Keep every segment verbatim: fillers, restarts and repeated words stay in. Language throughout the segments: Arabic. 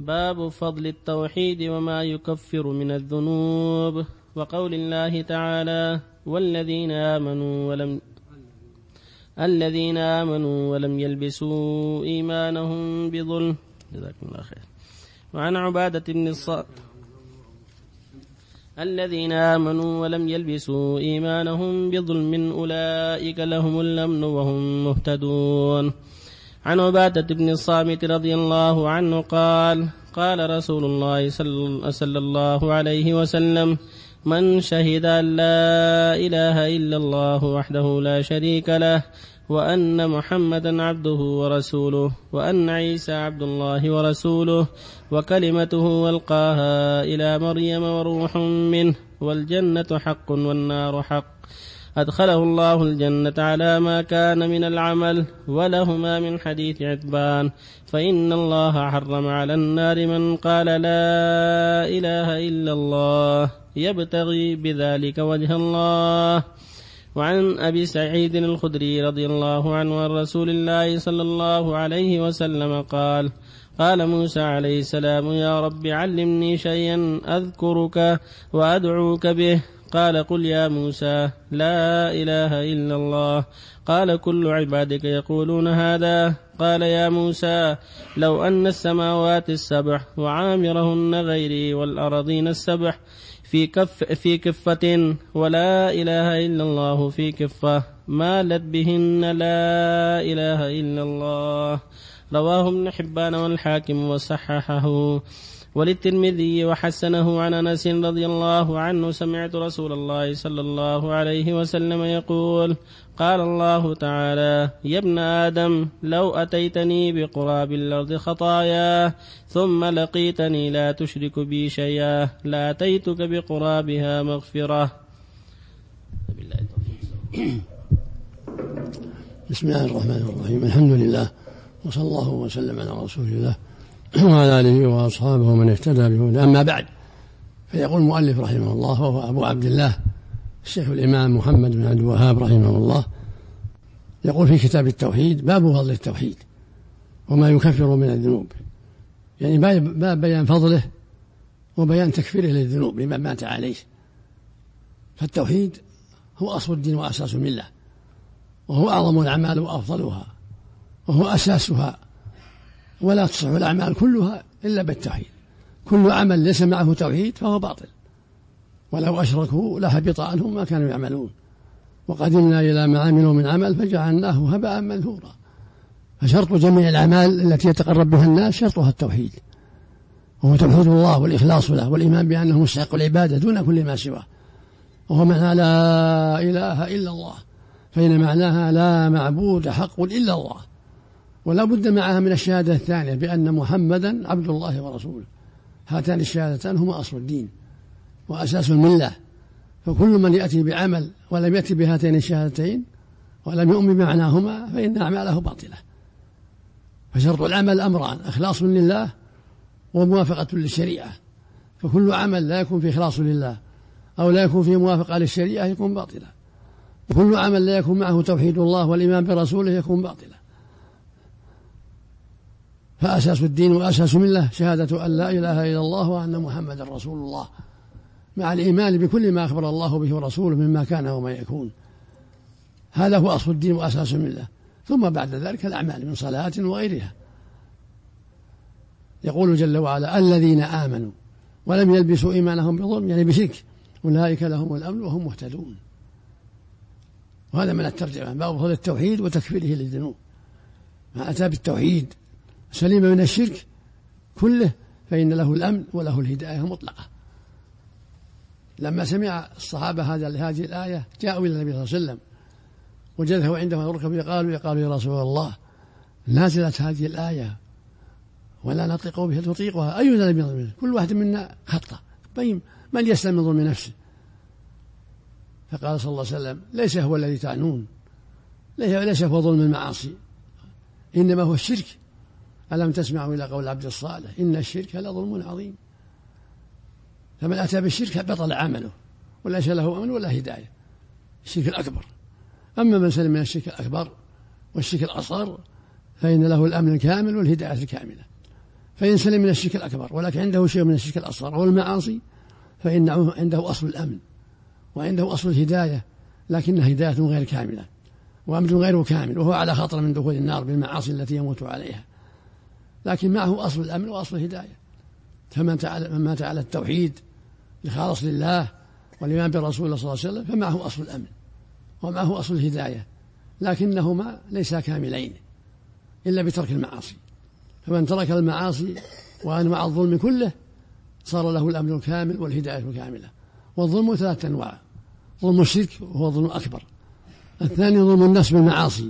باب فضل التوحيد وما يكفر من الذنوب، وقول الله تعالى: والذين آمنوا ولم الذين آمنوا ولم يلبسوا إيمانهم بظلم. جزاكم الله خير. وعن عبادة بن الصامت الذين آمنوا ولم يلبسوا إيمانهم بظلم أولئك لهم الأمن وهم مهتدون. عن عبادة بن الصامت رضي الله عنه قال: قال رسول الله صلى الله عليه وسلم: من شهد أن لا إله إلا الله وحده لا شريك له، وأن محمدا عبده ورسوله، وأن عيسى عبد الله ورسوله، وكلمته ألقاها إلى مريم وروح منه، والجنة حق والنار حق، أدخله الله الجنة على ما كان من العمل. ولهما من حديث عتبان: فإن الله حرم على النار من قال لا إله إلا الله يبتغي بذلك وجه الله. وعن أبي سعيد الخدري رضي الله عنه عن رسول الله صلى الله عليه وسلم قال: قال موسى عليه السلام: يا رب علمني شيئا أذكرك وأدعوك به. قال: قل يا موسى لا إله إلا الله. قال: كل عبادك يقولون هذا. قال: يا موسى لو أن السماوات السبع وعامرهن غيري والأرضين السبع في كف في كفة ولا إله إلا الله في كفة مالت بهن لا إله إلا الله. رواه ابن حبان والحاكم وصححه. وللترمذي وحسنه عن أنس رضي الله عنه: سمعت رسول الله صلى الله عليه وسلم يقول: قال الله تعالى: يا ابن آدم لو أتيتني بقراب الأرض خطايا ثم لقيتني لا تشرك بي شيئا لأتيتك بقرابها مغفرة. بسم الله الرحمن الرحيم. الحمد لله، وصلى الله وسلم على رسول الله وعلى آله وأصحابه ومن اهتدى بهداه. أما بعد، فيقول المؤلف رحمه الله وهو أبو عبد الله الشيخ الإمام محمد بن عبد الوهاب رحمه الله، يقول في كتاب التوحيد: باب فضل التوحيد وما يكفر من الذنوب، يعني باب بيان فضله وبيان تكفيره للذنوب لمن مات عليه. فالتوحيد هو أصل الدين وأساس الملة، وهو أعظم الأعمال وأفضلها، وهو أساسها، ولا تصح الأعمال كلها إلا بالتوحيد. كل عمل ليس معه توحيد فهو باطل، ولو أشركوا لحبط عنهم ما كانوا يعملون، وقدمنا إلى ما عملوا من عمل فجعلناه هباء منثورا. فشرط جميع الأعمال التي يتقرب بها الناس شرطها التوحيد، وهو توحيد الله والإخلاص له والإيمان بأنه مستحق العبادة دون كل ما سواه، وهو معنى لا إله إلا الله، فإن معناها لا معبود حق إلا الله، ولا بد معها من الشهادة الثانية بأن محمدا عبد الله ورسوله. هاتان الشهادتان هما أصل الدين وأساس الملة، فكل من يأتي بعمل ولم يأتي بهاتين الشهادتين ولم يؤمن بمعناهما فإن أعماله باطلة. فشرط العمل أمران: إخلاص لله وموافقة للشريعة. فكل عمل لا يكون فيه إخلاص لله أو لا يكون فيه موافقة للشريعة يكون باطلا، وكل عمل لا يكون معه توحيد الله والإيمان برسوله يكون باطلا. فأساس الدين وأساس الملة شهادة أن لا إله إلا الله وأن محمد رسول الله، مع الإيمان بكل ما أخبر الله به ورسوله مما كان وما يكون. هذا هو أصل الدين وأساس الملة. ثم بعد ذلك الأعمال من صلاة وغيرها. يقول جل وعلا: الذين آمنوا ولم يلبسوا إيمانهم بظلم، يعني بشرك، أولئك لهم الأمن وهم مهتدون. وهذا من الترجمة: باب فضل التوحيد وتكفيره للذنوب. ما أتى بالتوحيد سليم من الشرك كله فإن له الأمن وله الهداية المطلقة. لما سمع الصحابة هذه الآية جاءوا إلى النبي صلى الله عليه وسلم وجده عنده الركب يقالوا قالوا: يا رسول الله، نازلت هذه الآية ولا نطيق بها تطيقها، أينا لم يظلم؟ كل واحد منا خطأ، طيب من يسلم من ظلم نفسه؟ فقال صلى الله عليه وسلم: ليس هو الذي تعنون، ليس هو ظلم المعاصي، إنما هو الشرك. ألم تسمعوا إلى قول العبد الصالح: إن الشرك لظلم عظيم. فمن أتى بالشرك بطل عمله وليس له أمن ولا هداية، الشرك الأكبر. أما من سلم من الشرك الأكبر والشرك الأصغر فإن له الأمن الكامل والهداية الكاملة. فإن سلم من الشرك الأكبر ولكن عنده شيء من الشرك الأصغر والمعاصي فإنه عنده أصل الأمن وعنده أصل الهداية، لكنها هداية غير كاملة وأمن غير كامل، وهو على خطر من دخول النار بالمعاصي التي يموت عليها، لكن معه أصل الأمن وأصل الهداية. فمن مات على التوحيد لخالص لله والإيمان بالرسول صلى الله عليه وسلم فمعه أصل الأمن ومعه أصل الهداية، لكنهما ليسا كاملين إلا بترك المعاصي. فمن ترك المعاصي وأنواع الظلم كله صار له الأمن الكامل والهداية الكاملة. والظلم ثلاثة أنواع: ظلم الشرك وهو الظلم الأكبر، الثاني ظلم النفس بالمعاصي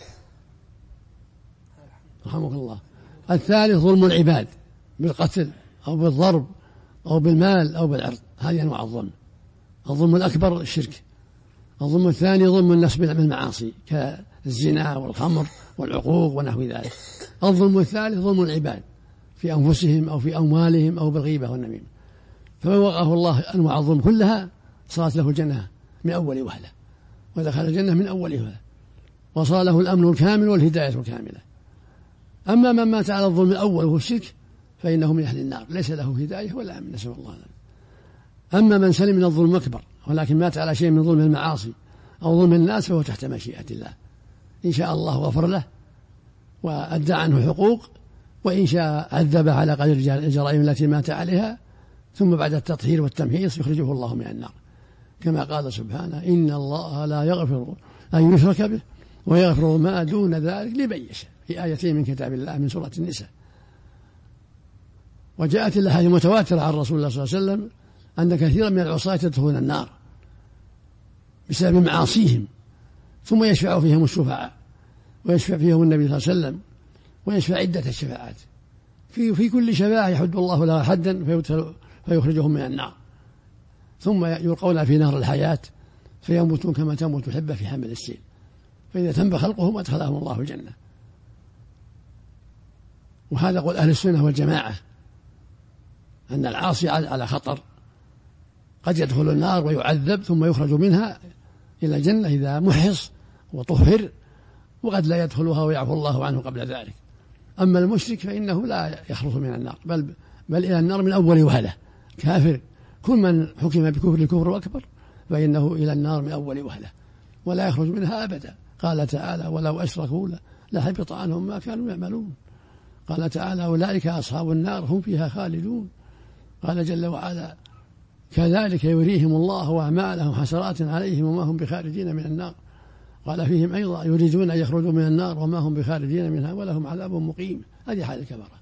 رحمك الله، الثالث ظلم العباد بالقتل أو بالضرب أو بالمال أو بالعرض. هذه أنواع الظلم. الظلم الأكبر الشرك، الظلم الثاني ظلم النفس بالمعاصي كالزنا والخمر والعقوق ونحو ذلك. الظلم الثالث ظلم العباد في أنفسهم أو في أموالهم أو بالغيبة والنميمة. فمن وقاه الله أنواع الظلم كلها صارت له الجنة من أول وهلة، ودخل الجنة من أول وهلة، وصار له الأمن الكامل والهداية الكاملة. أما من مات على الظلم الأول وهو الشرك فإنه من أهل النار، ليس له هداية ولا أمن، نسأل الله عنه. أما من سلم من الظلم الأكبر ولكن مات على شيء من ظلم المعاصي أو ظلم الناس فهو تحت مشيئة الله، إن شاء الله غفر له وأدى عنه حقوق، وإن شاء عذبه على قدر الجرائم التي مات عليها، ثم بعد التطهير والتمحيص يخرجه الله من النار، كما قال سبحانه: إن الله لا يغفر أن يشرك به ويغفر ما دون ذلك لمن يشاء، في آيتين من كتاب الله من سورة النساء. وجاءت الأحاديث المتواترة عن رسول الله صلى الله عليه وسلم أن كثيرا من العصاة يدخلون النار بسبب معاصيهم، ثم يشفع فيهم الشفعاء ويشفع فيهم النبي صلى الله عليه وسلم، ويشفع عدة الشفاعات. في في كل شفاعة يحد الله لها حدا فيخرجهم من النار، ثم يلقون في نار الحياة فيموتون كما تموت الحبة في حمل السيل، فإذا تم خلقهم أدخلهم الله الجنة. وهذا قول أهل السنة والجماعة، أن العاصي على خطر، قد يدخل النار ويعذب ثم يخرج منها إلى الجنة إذا محص وطهر، وقد لا يدخلها ويعفو الله عنه قبل ذلك. أما المشرك فإنه لا يخلص من النار، بل, بل إلى النار من أول وهلة. كافر، كل من حكم بكفر الكفر أكبر فإنه إلى النار من أول وهلة ولا يخرج منها أبدا. قال تعالى: ولو أشركوا لحبط عنهم ما كانوا يعملون. قال تعالى: أولئك أصحاب النار هم فيها خالدون. قال جل وعلا: كذلك يريهم الله أعمالهم حسرات عليهم وما هم بخارجين من النار. قال فيهم أيضا: يريدون أن يخرجوا من النار وما هم بخارجين منها ولهم عذاب مقيم. هذه حال الكفرة.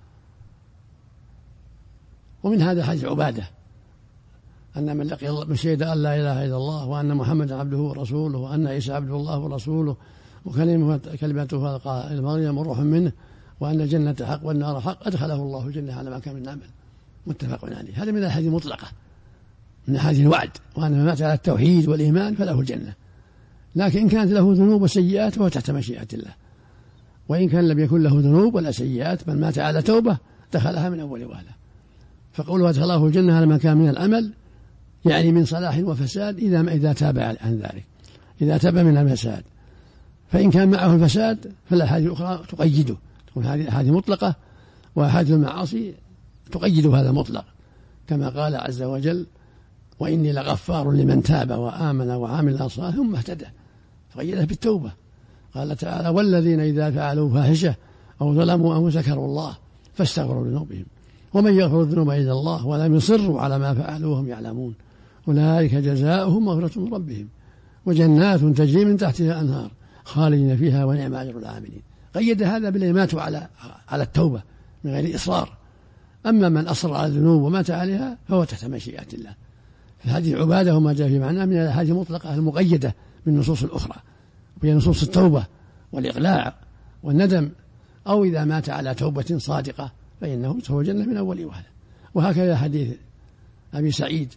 ومن هذا حديث عبادة أن من لقي الله شهد أن لا إله إلا الله وأن محمدا عبده ورسوله وأن عيسى عبد الله ورسوله وكلمته قال مريم روح منه وأن الجنة حق والنار حق أدخله الله الجنة على ما كان من عمل. متفق عليه. هذا من الأحاديث المطلقة، من أحاديث الوعد، وأن من مات على التوحيد والإيمان فله الجنة. لكن إن كانت له ذنوب وسيئات فهو تحت مشيئة الله، وإن كان لم يكن له ذنوب ولا سيئات بل مات على توبة دخلها من أول وهلة. فقوله أدخله الجنة على ما كان من العمل يعني من صلاح وفساد إذا ما إذا تاب عن ذلك، إذا تاب من الفساد. فإن كان معه الفساد فالأحاديث الأخرى تقيده، تكون هذه أحاديث مطلقة، وأحاديث المعاصي تقيد هذا المطلق، كما قال عز وجل: وإني لغفار لمن تاب وآمن وعمل صالحا ثم اهتدى، فقيده بالتوبة. قال تعالى: والذين إذا فعلوا فاحشة أو ظلموا أو ذكروا الله فاستغفروا لذنوبهم ومن يغفر الذنوب إلا الله ولم يصروا على ما فعلوا وهم يعلمون أولئك جزاؤهم مغفرة من ربهم وجنات تجري من تحتها الأنهار خالدين فيها ونعم أجر العاملين. قيد هذا بالإمات على على التوبة من غير إصرار. أما من أصر على الذنوب ومات عليها فهو تحت مشيئة الله. فهذه عبادة وما جاء في معناه من الأحاديث المطلقة المقيدة بالنصوص الأخرى، وهي نصوص التوبة والإقلاع والندم. أو إذا مات على توبة صادقة فإنه يدخل الجنة من أول وهلة. وهكذا حديث أبي سعيد: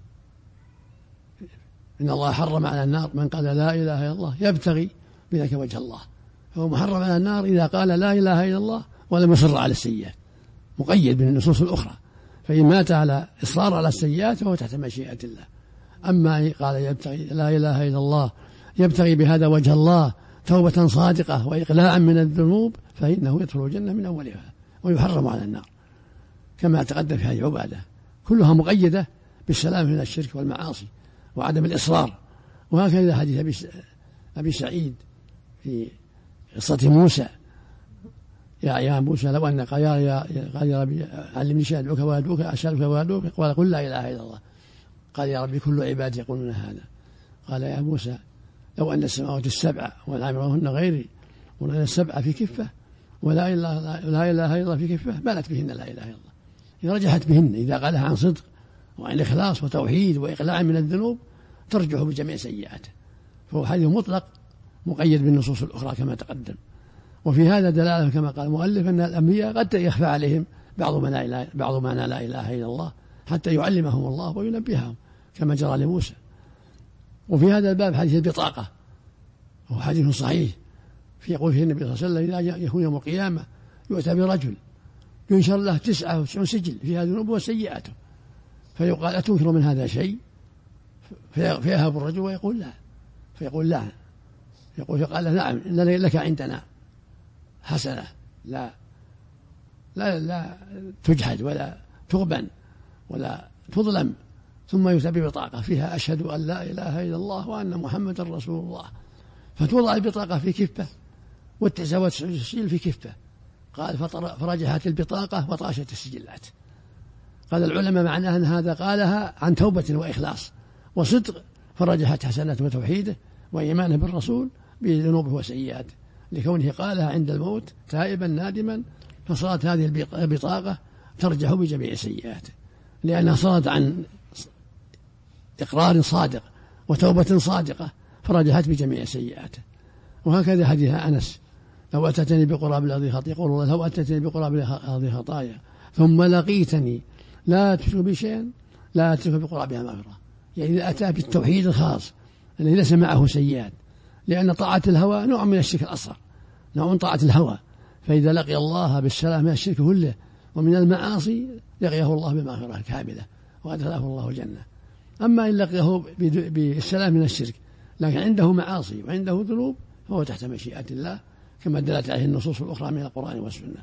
إن الله حرم على النار من قال لا إله إلا الله يبتغي بذلك وجه الله. فهو محرم على النار إذا قال لا إله إلا الله ولم يصر على السيئات، مقيد بالنصوص الأخرى. فإن مات على إصرار على السيئات فهو تحت مشيئة الله. أما قال يبتغي لا إله إلا الله يبتغي بهذا وجه الله توبة صادقة وإقلاعا من الذنوب فإنه يدخل الجنة من أولها. ويحرم على النار، كما تقدم في هذه العبادة كلها مقيدة بالسلام من الشرك والمعاصي وعدم الإصرار. وهكذا حديث أبي سعيد في قصة موسى: يا يا موسى لو أن قال يا قال يا ربي علمني شيئا أدعوك وأدعوك أسألك وأدعوك، قال قل لا إله إلا الله. قال يا ربي كل عبادي يقولون هذا. قال يا موسى لو أن السماوات السبع والعامرهن غيري وأن السبع في كفة ولا إله لا إله إلا الله في كفة بلت بهن لا إله إلا الله، إذا رجحت بهن إذا قالها عن صدق وعن إخلاص وتوحيد وإقلاع من الذنوب ترجح بجميع سيئاته. فهو حديث مطلق مقيد بالنصوص الأخرى كما تقدم. وفي هذا دلالة كما قال المؤلف أن الأنبياء قد يخفى عليهم بعض ما لا إله بعض ما لا إله إلا الله حتى يعلمهم الله وينبههم كما جرى لموسى. وفي هذا الباب حديث البطاقة وهو حديث صحيح في يقول فيه النبي صلى الله عليه وسلم: إذا يكون يوم القيامة يؤتى برجل ينشر له تسعة وتسعون سجل فيها ذنوبه وسيئاته، فيقال: أتنكر من هذا شيء؟ فيهاب الرجل ويقول: لا. فيقول: لا. يقول فقال له: نعم إن لك عندنا حسنة لا لا لا تجحد ولا تغبن ولا تظلم. ثم يؤتى ببطاقة فيها: أشهد أن لا إله إلا الله وأن محمدا رسول الله. فتوضع البطاقة في كفة والتسعة والسجل في كفة. قال: فرجحت البطاقة وطاشت السجلات. قال العلماء معناها أن هذا قالها عن توبة وإخلاص وصدق، فرجحت حسناته وتوحيده وإيمانه بالرسول بذنوبه وسيئاته، لكونه قالها عند الموت تائبا نادما، فصارت هذه البطاقة ترجح بجميع سيئاته، لأنها صارت عن إقرار صادق وتوبة صادقة فرجحت بجميع سيئاته. وهكذا حديث أنس: لو أتتني بقراب الأرض خطايا، يقول الله: لو أتتني بقراب الأرض خطايا ثم لقيتني لا تشرك بي شيئا لا تشرك بقرابها مغفرة. يعني إذا أتى بالتوحيد الخاص الذي ليس معه سيئات، لأن طاعة الهوى نوع من الشرك الأصغر، نوع من طاعة الهوى. فإذا لقي الله بالسلام من الشرك كله ومن المعاصي لقيه الله بمغفرة كاملة وأدخله الله الجنة. أما إن لقيه بالسلام من الشرك لكن عنده معاصي وعنده ذنوب فهو تحت مشيئة الله، كما دلت عليه النصوص الأخرى من القرآن والسنة.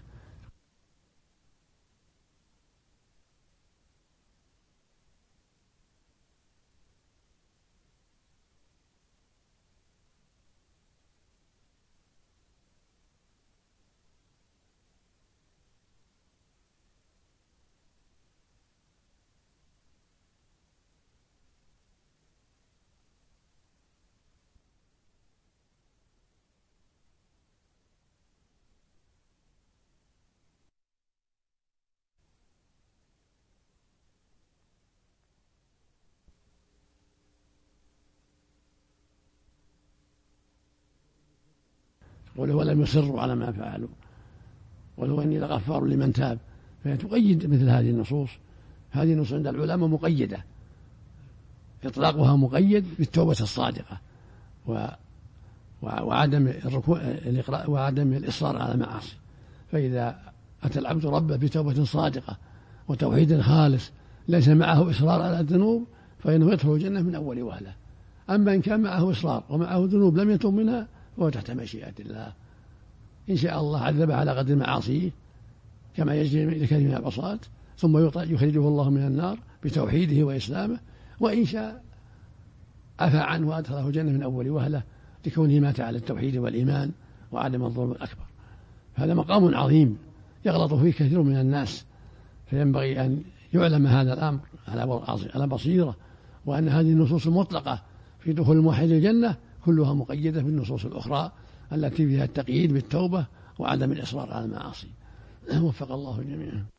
ولو لم يصروا على ما فعلوا ولو أني لغفار لمن تاب. فهي تقيد مثل هذه النصوص. هذه النصوص عند العلماء مقيدة، إطلاقها مقيد بالتوبة الصادقة و... وعدم الركوع وعدم الإصرار على المعاصي. فإذا أتى العبد ربه بتوبة صادقة وتوحيد خالص ليس معه إصرار على الذنوب فإنه يدخل الجنة من أول وهلة. أما إن كان معه إصرار ومعه ذنوب لم يتوب منها فهو تحت مشيئة الله. إن شاء الله عذبه على قدر معاصيه كما يجري لكثير من العصاة، ثم يخرجه الله من النار بتوحيده وإسلامه، وإن شاء عفى عنه وأدخله الجنة من أول وهلة لكونه مات على التوحيد والإيمان وعدم الظلم الأكبر. هذا مقام عظيم يغلط فيه كثير من الناس، فينبغي أن يعلم هذا الأمر على بصيرة، وأن هذه النصوص المطلقة في دخول الموحد الجنة كلها مقيدة بالنصوص الأخرى التي فيها التقييد بالتوبة وعدم الإصرار على المعاصي. وفق الله جميعا.